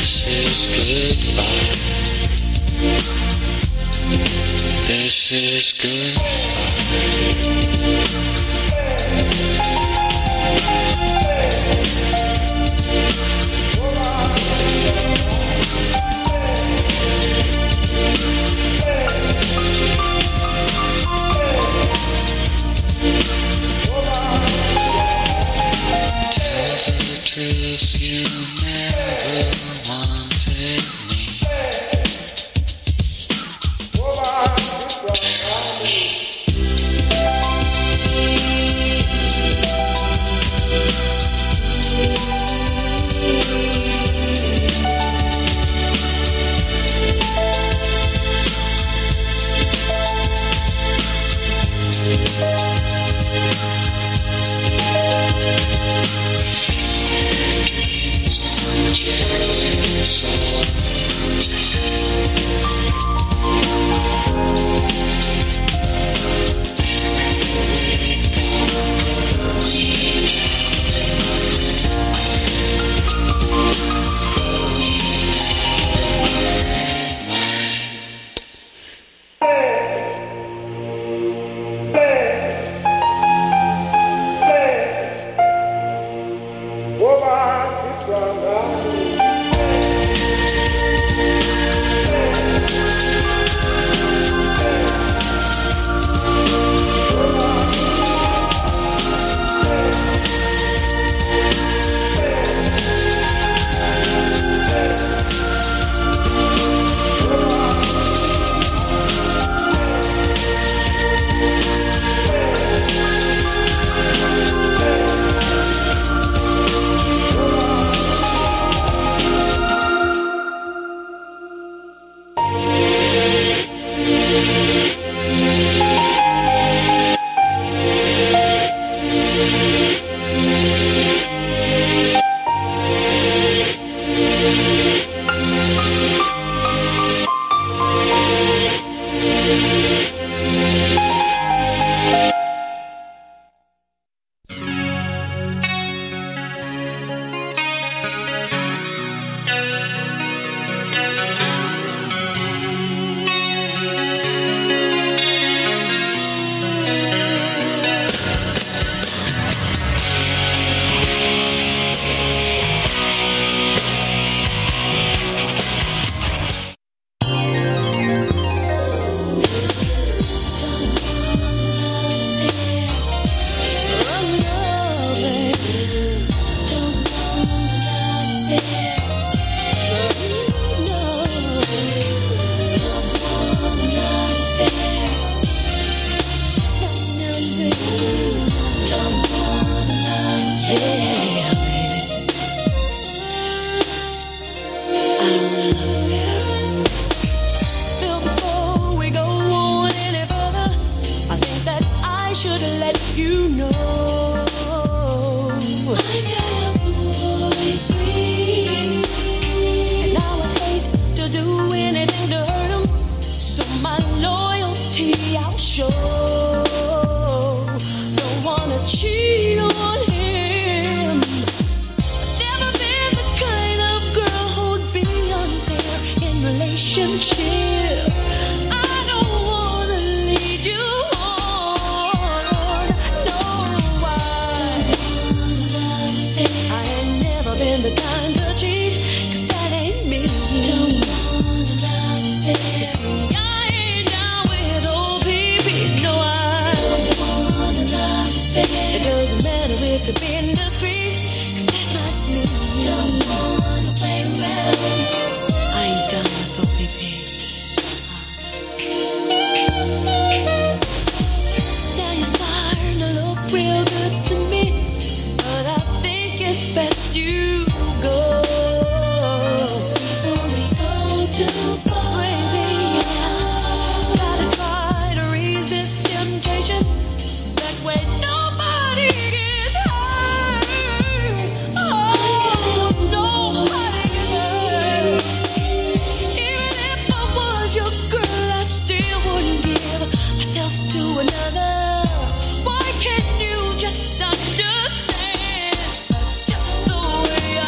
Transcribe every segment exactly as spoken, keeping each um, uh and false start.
Why can't you just understand? That's just the way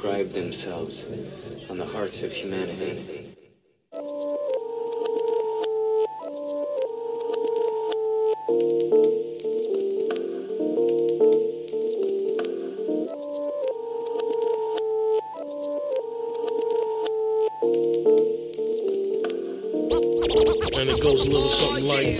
inscribe themselves on the hearts of humanity. And it goes a little something like...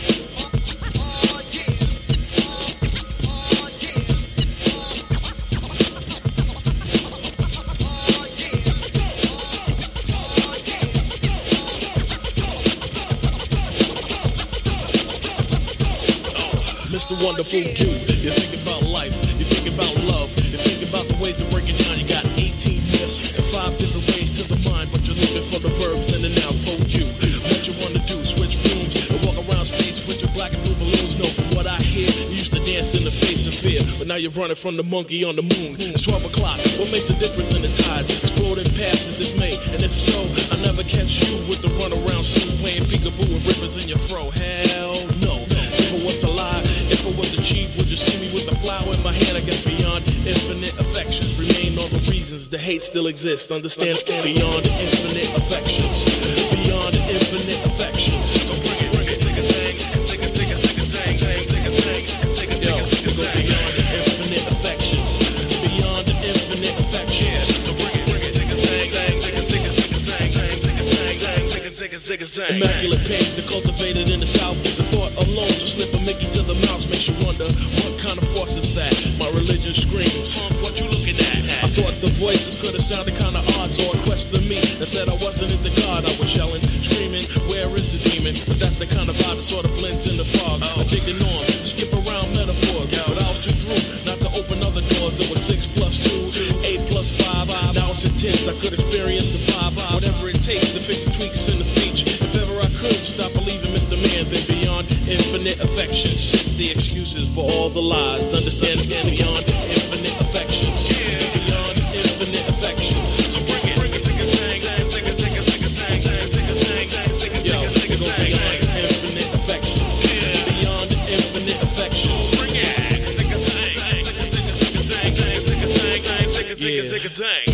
Mister Wonderful You, you think about life, you think about love, you think about the ways to break it down. You got eighteen myths and five different ways to the mind, but you're looking for the verbs and the noun for you. What you want to do, switch rooms and walk around space with your black and blue balloons. No, from what I hear, you used to dance in the face of fear, but now you're running from the monkey on the moon. It's twelve o'clock, what makes a difference in the tides? Exploding past the dismay, and if so, I never catch you with the runaround suit playing peekaboo and rippers in your fro. Hell no. If it was to lie, if it was to cheat, would you see me with the flower in my hand? I guess beyond infinite affections remain all the reasons the hate still exists. Understand, stand beyond infinite affections, beyond infinite affections. So bring it, bring it, take a thing, take a, take a, take a thing, take a thing, take a, yo, go beyond infinite affections, beyond infinite affections. So bring it, bring it, take a thing, take a, take a, take a thing, take a thing, take a, take a, take a thing. Immaculate pains that cultivated in the South. The thought alone to slip a Mickey to the mouse makes you wonder what kind of force is that. My religion screams, what you looking at? I thought the voices could have sounded kind of odd, so I questioned me and said I wasn't into God. I was yelling, screaming, where is the demon? But that's the kind of vibe that sort of blends in the fog. Oh. Addicted on, skip around metaphors, Yo. But I was too through not to open other doors. It was six plus two, eight plus five. Now it's intense. I could experience the vibe, whatever it takes to fix the tweaks in the speech. If ever I could stop believing Mister Man, then beyond infinite affections, shit the excuses for all the lies. Understand again, beyond infinite affections, yeah. Beyond infinite affections. So bring it, bring it, take a thing, take a, take a, take a thing, take a thing, take a, yo, take a, go beyond infinite affections, yeah. Beyond infinite affections. Bring it, take a thing, take a, take a, take a thing, take a, take a thing, take a, take a, take a thing.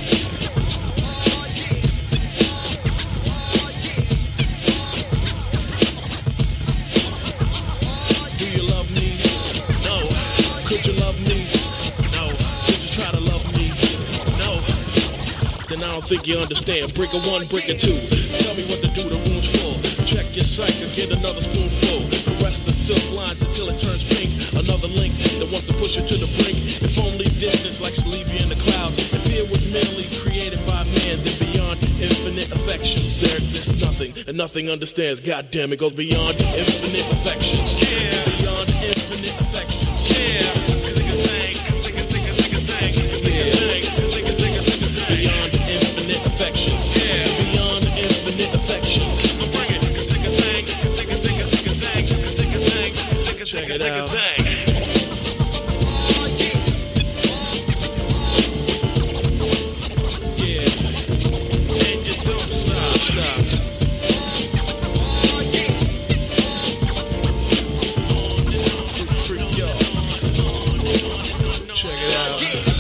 I don't think you understand. Breaker one, breaker two. Tell me what to do, the room's full. Check your cycle, get another spoonful. Caress the silk lines until it turns pink. Another link that wants to push you to the brink. If only distance likes to leave you in the clouds. If fear was merely created by man, then beyond infinite affections there exists nothing, and nothing understands. God damn, it goes beyond infinite affections. Yeah. Beyond infinite affections. Yeah. Check it out. Yeah. And you don't stop, stop. Freak, freak, yo. Check it out.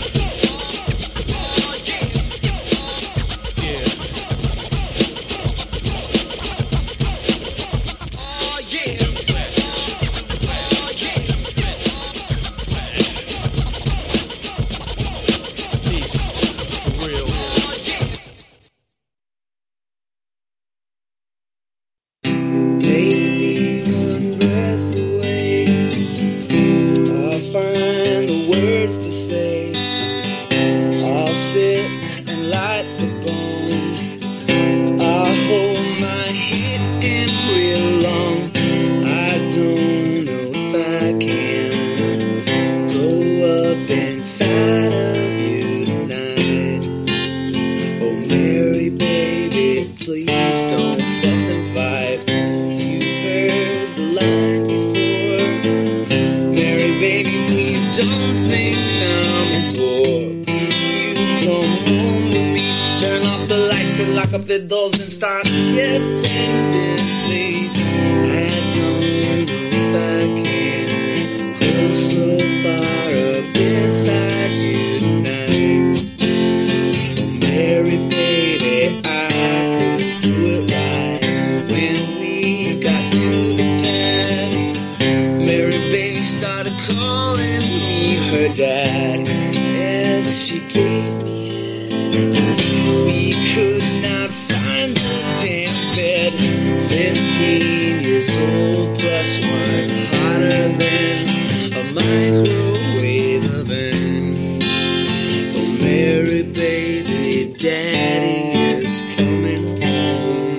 Up the doors and start getting busy. I don't know if I can go so far up inside you tonight. her dad. Yes, she gave me it. We could not find the damn bed. Fifteen years old plus one, hotter than a microwave oven. Oh, Mary, baby, Daddy is coming home.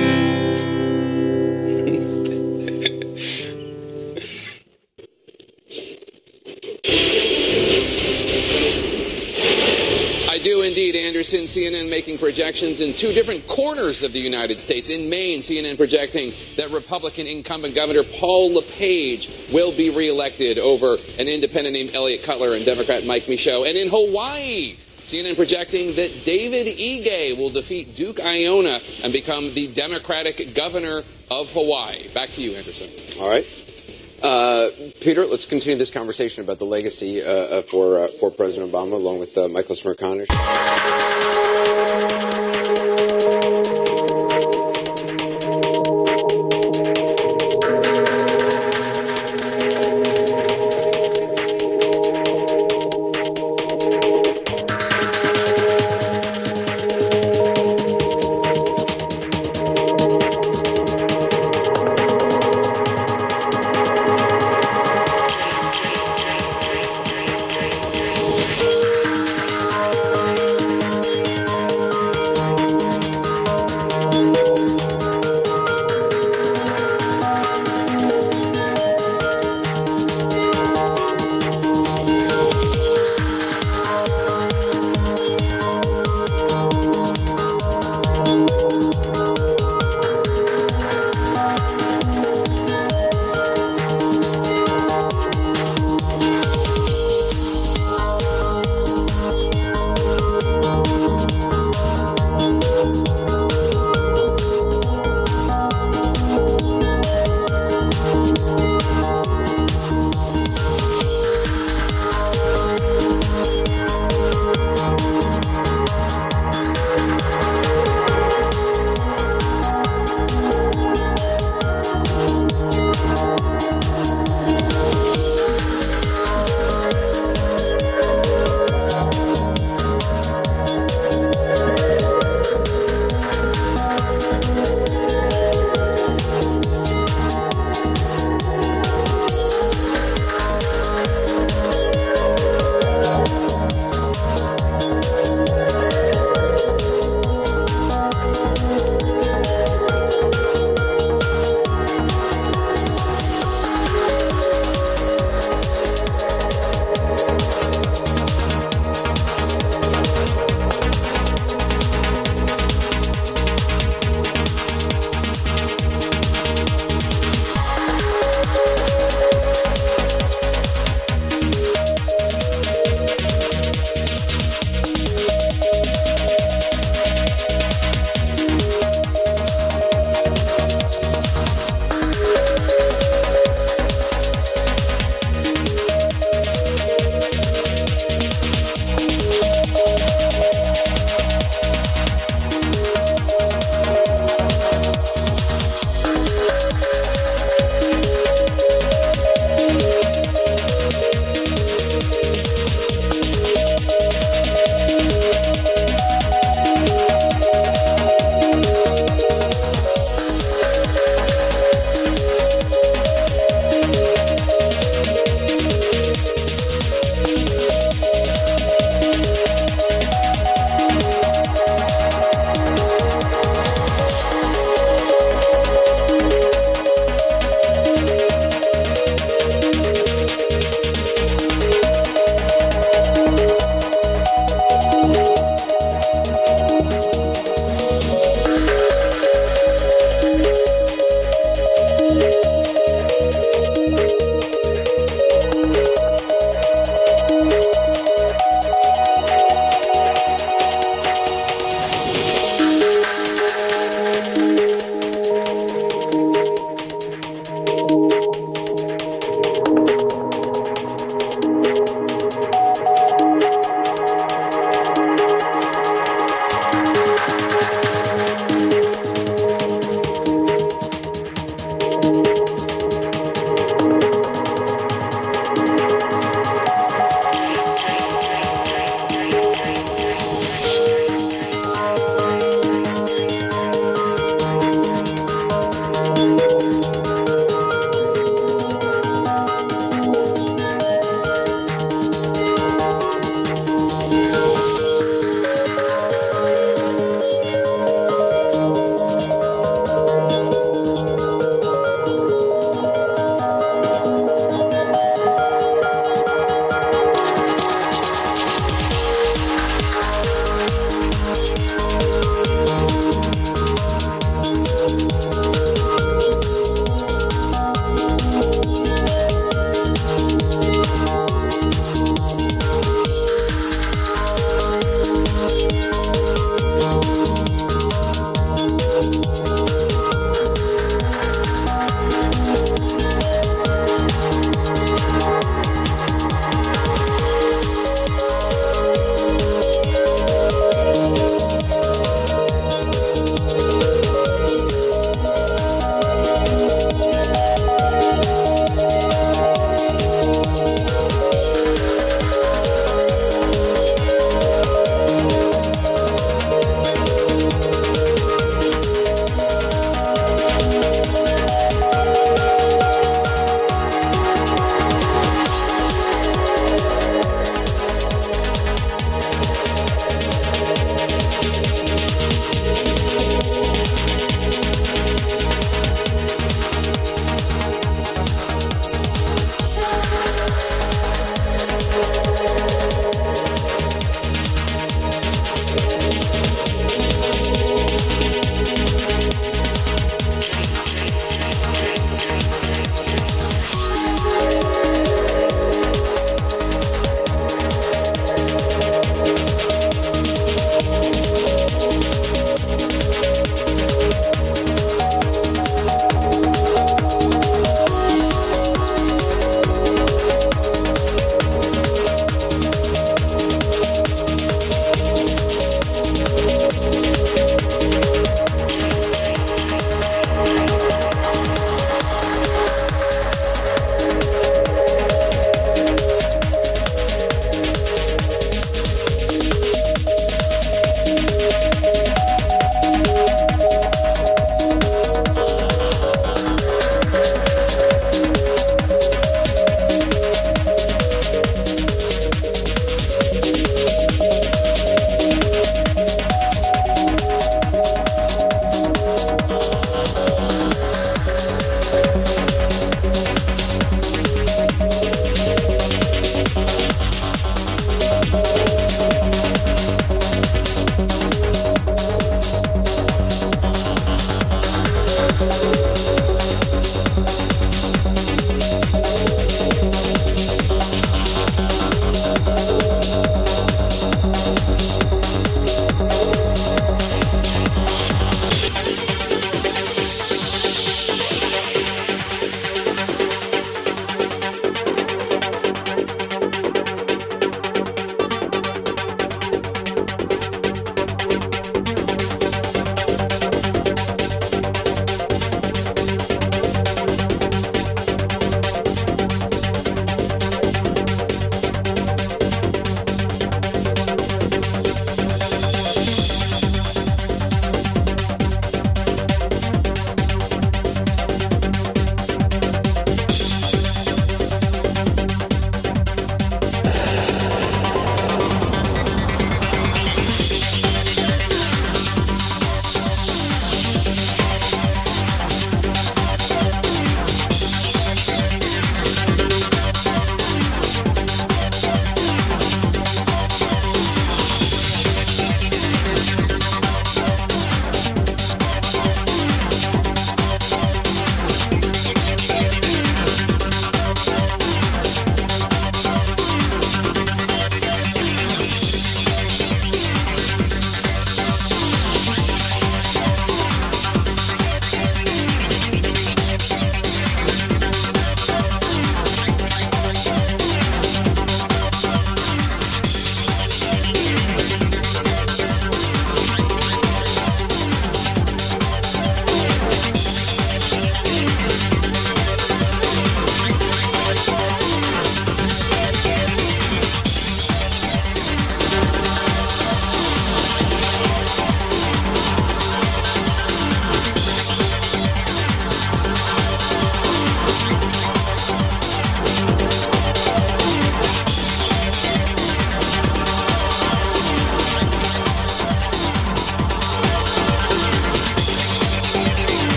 I do indeed, Anderson. C N N making projections in two different corners of the United States. In Maine, C N N projecting that Republican incumbent Governor Paul LePage will be reelected over an independent named Elliot Cutler and Democrat Mike Michaud. And in Hawaii, C N N projecting that David Ige will defeat Duke Aiona and become the Democratic governor of Hawaii. Back to you, Anderson. All right. Uh, Peter, let's continue this conversation about the legacy uh, uh, for uh, for President Obama, along with uh, Michael Smerconish.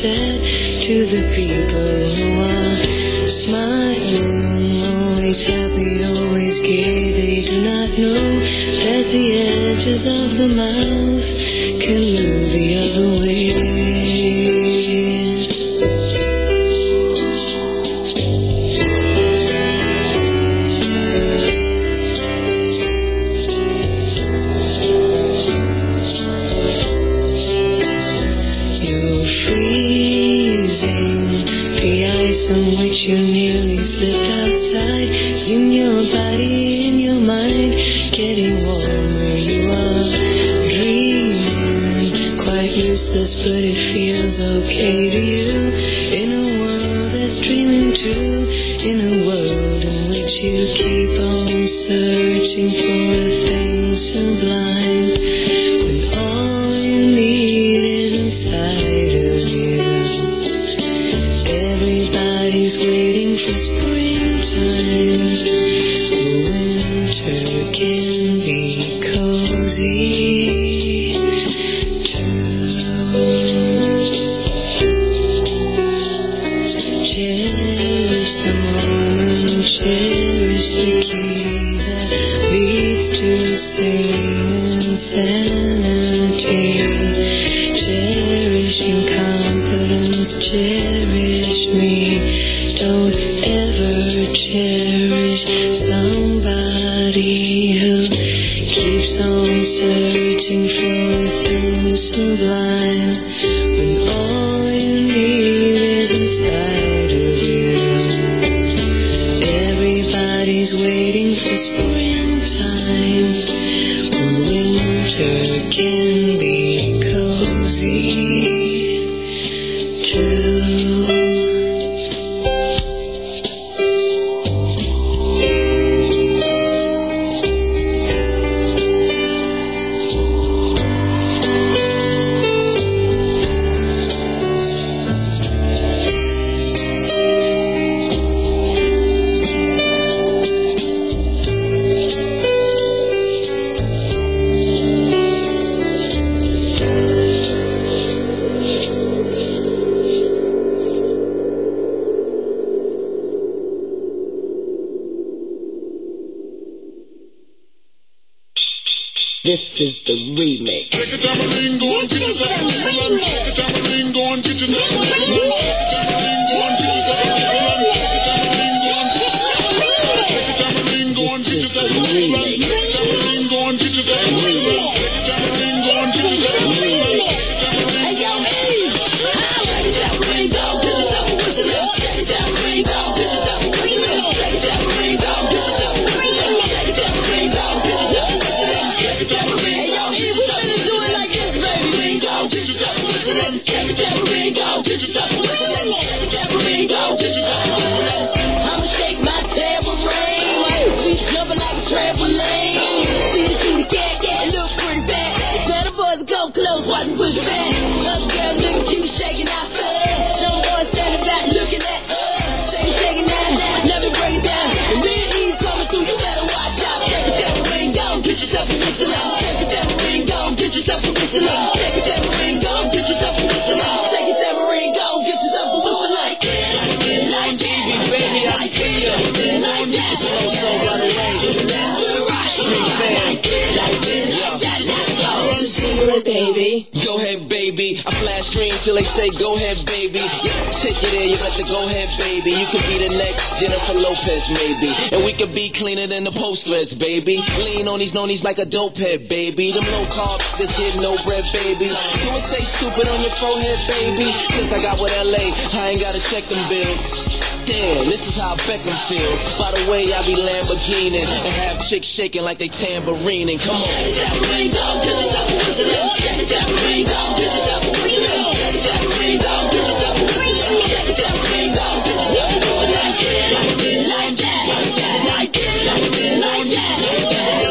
said to the people who are smiling, always happy, always gay. They do not know that the edges of the mouth can move the other way. On which you nearly slipped outside, in your body, in your mind, getting warmer. You are dreaming, quite useless, but it feels okay to you. In a world that's dreaming too, in a world in which you keep on searching for a thing sublime, when all you need is inside of you. Everybody's waiting for springtime. Winter can be cozy too. Cherish the moment, cherish the key that leads to sane insanity. Cherish incompetence, cherish me. Don't ever cherish somebody who keeps on searching for a thing sublime, when all you need is inside of you. Everybody's waiting for springtime, when winter can be cozy too. This is the remix. Take a tambourine, go and get yourself a whistle. Take a tambourine, go and get yourself a whistle. Take a tambourine, go and get yourself a whistle. Take a tambourine, go and get yourself a whistle. Take a tambourine, go and get yourself a whistle. Take a tambourine, go and get yourself a whistle. Hey, yo, hey! Take a tambourine, go and get yourself a whistle. Take a tambourine, go and get yourself a whistle. Take a tambourine, go and get yourself a whistle. Take a tambourine, go and get yourself a whistle. Hey, yo, E, we finna do it like this, baby. Go get yourself a whistle. Take a tambourine, go get yourself a whistle. Take a tambourine, go get yourself a whistle. I'ma shake my tambourine, we jumping like a trampoline. See the cutie cat, it look pretty bad. Tell the boys to go close, watch me push it back. Us girls looking cute, shaking our stuff. Some boys standing back, looking at us. Shaking, shaking that, let me break it down. The real Eve coming through, you better watch out. Take a tambourine, go get yourself a whistle. Take a tambourine, go get yourself a whistle. Take a tambourine, go get yourself a whistle. Take a tambourine, go get yourself a whistle. Like, like, baby, I see you. No need to slow, so run away. Street fam, Jingle it, baby. Go ahead, baby. I flash green till they say go ahead, baby. Yeah, take it in, you better go ahead, baby. You could be the next Jennifer Lopez, maybe. And we could be cleaner than the Postless, baby. Lean on these nonies like a dope head, baby. Them low carb, this hit no bread, baby. You would say stupid on your forehead, baby. Since I got with L A, I ain't gotta check them bills. Damn, this is how Beckham feels. By the way, I be Lamborghini and have chicks shaking like they tambourining. Come on. Take a tambourine, go get yourself a whistle. Take a tambourine, go get yourself a whistle. Take a tambourine, go get yourself a whistle. Take a tambourine, go get yourself a whistle. Like it, like it, like that, like that, like it, like it, like that, like that.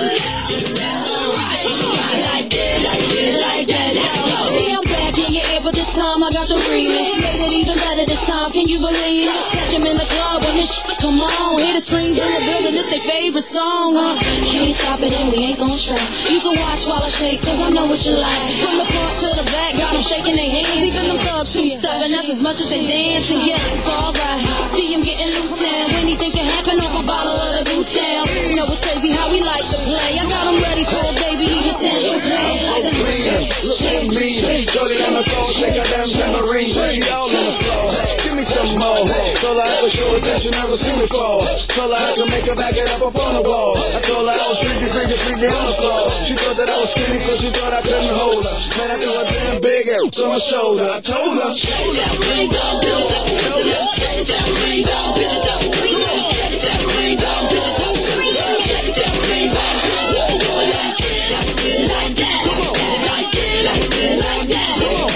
Like it, like it, like that. Yeah, I'm back in your ear, but this time I got the remix. Made it even better this time, can you believe it? Catch him in the club when this shit come on. Hear the screams in the building, it's their favorite song. Uh. Can't stop it and we ain't gon' try. You can watch while I shake, cause I know what you like. From the front to the back, got them shaking their hands. Even them thugs who stubborn, that's as much as they dance. And yes, it's alright. See him getting loose now. Anything can happen off a bottle of the goose down. You know it's crazy how we like to play. I got him ready for a baby, he can send his play. Like the Look at me, Jody on the floor, shake a damn tambourine. She all on the floor, give me some more. Told her I was show attention, never seen before. Told her I could make her back it up up on the wall. I told her I was freaky, freaky, freaky on the floor. She thought that I was skinny, so she thought I couldn't hold her. Man, I threw a damn big ass on my shoulder. I told her, shake that ring down, bitches up, shake that ring down, bitches up, shake that ring down, bitches up, shake that ring down, bitches up, like that, like that, like that, like that, like that.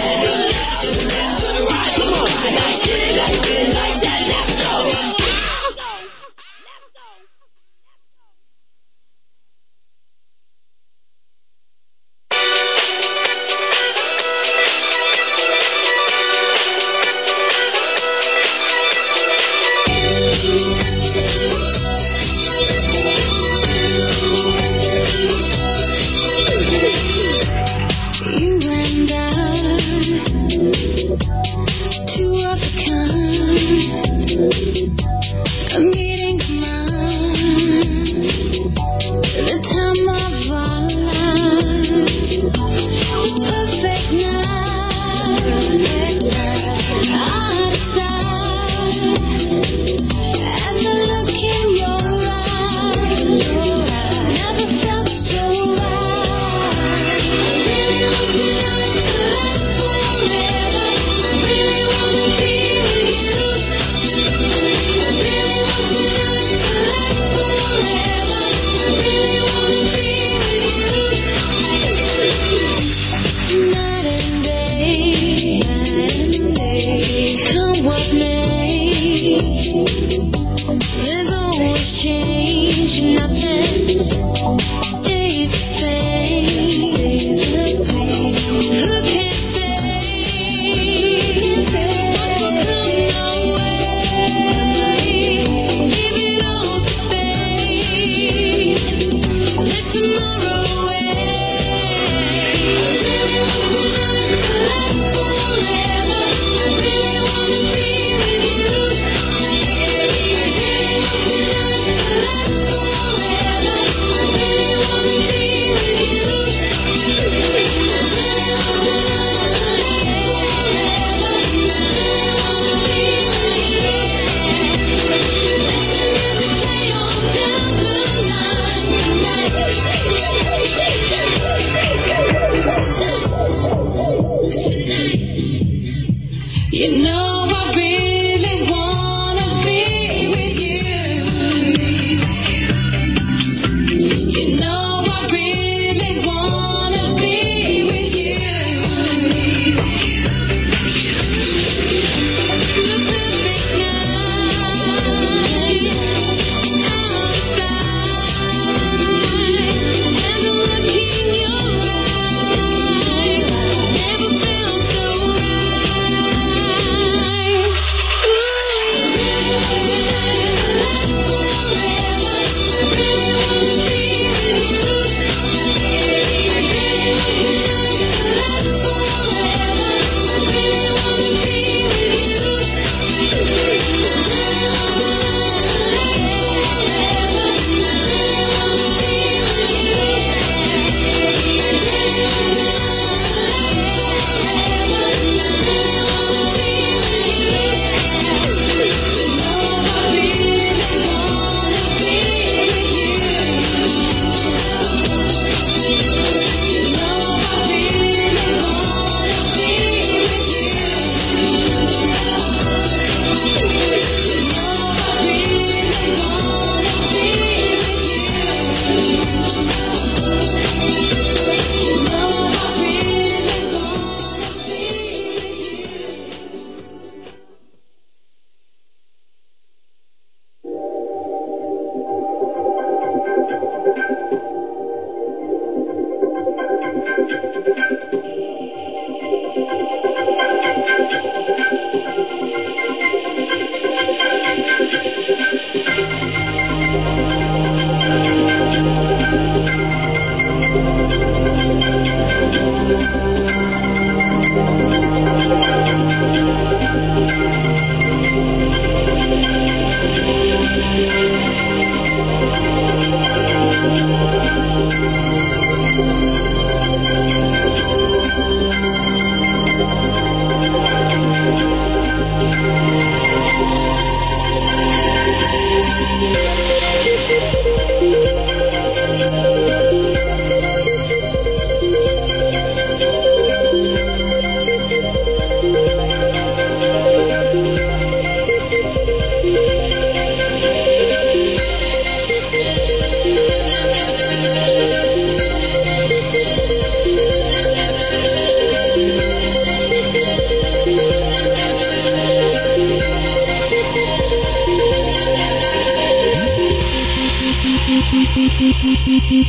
Come on, like it, like it, like that, let's go. You and I, two of a kind, a meeting of minds, the time of our lives, perfect night, perfect night. I decide as I look in your eyes, never felt so right. Really want tonight to last forever. Really wanna be with you. Really want tonight to last forever. Really wanna be with you. Night and day, night and day, come what may. There's always change, nothing stays the same. Who can say what will come our way? Leave it all to fate. Let tomorrow wait. Really want tonight to last forever. Really wanna be with you. Really want tonight to last forever. Really wanna be with you. You know I really wanna be with you. You know I really wanna be with you. The perfect night, outside, as I look in your eyes, never felt so right.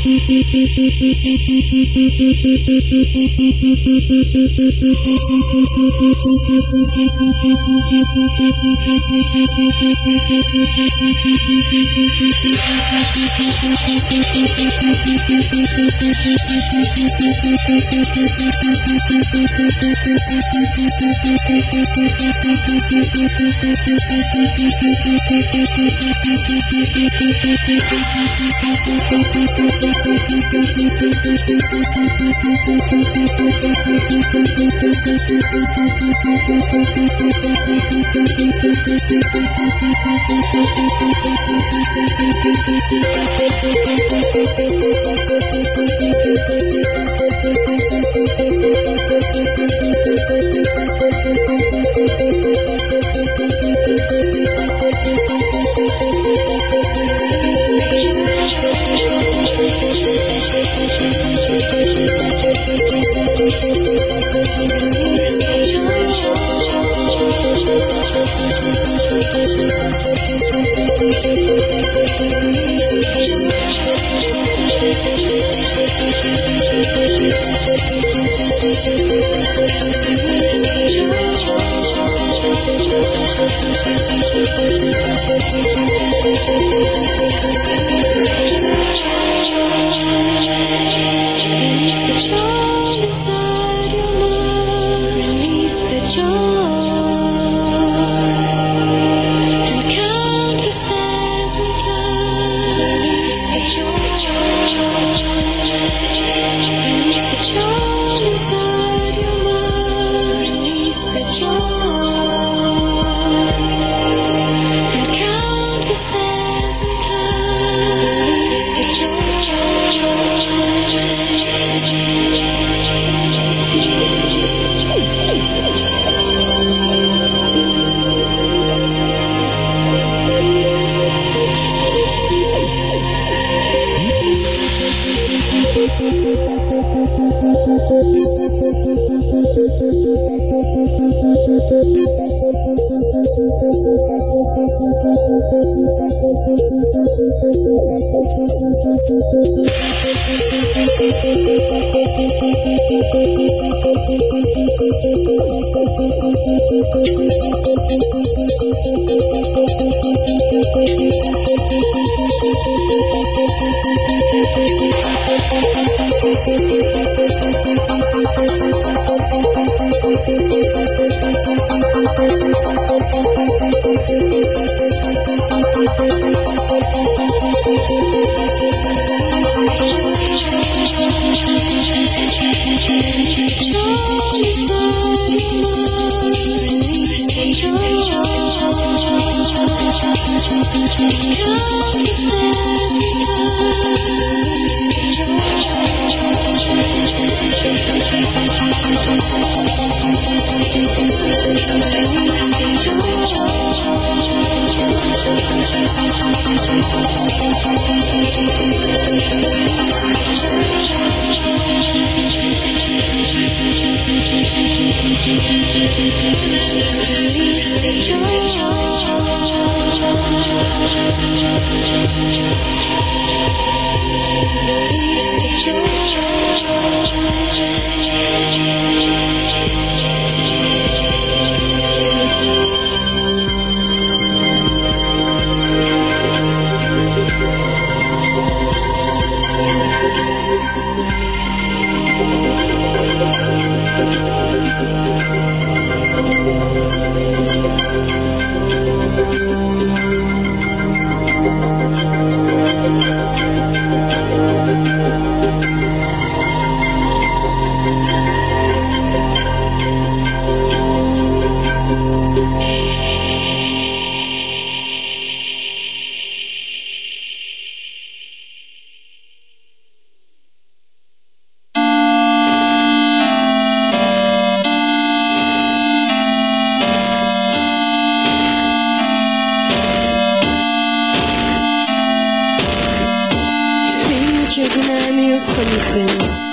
you deny me of something,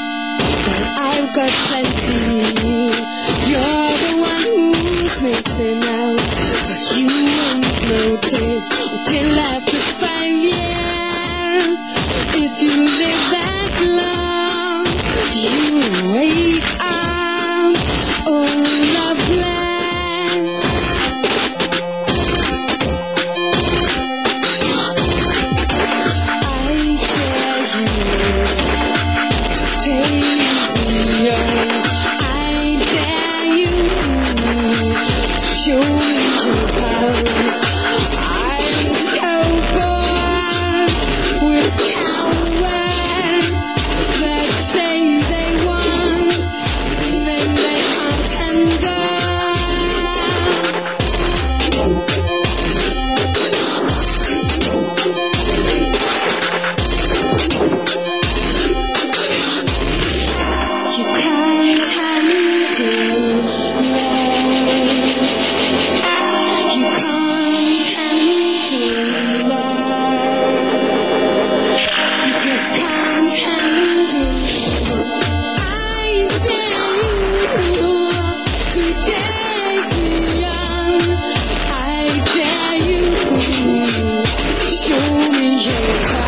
but I've got plenty. You're the one who's missing out, but you won't notice until after five years. If you live that take me on. I dare you. Show me your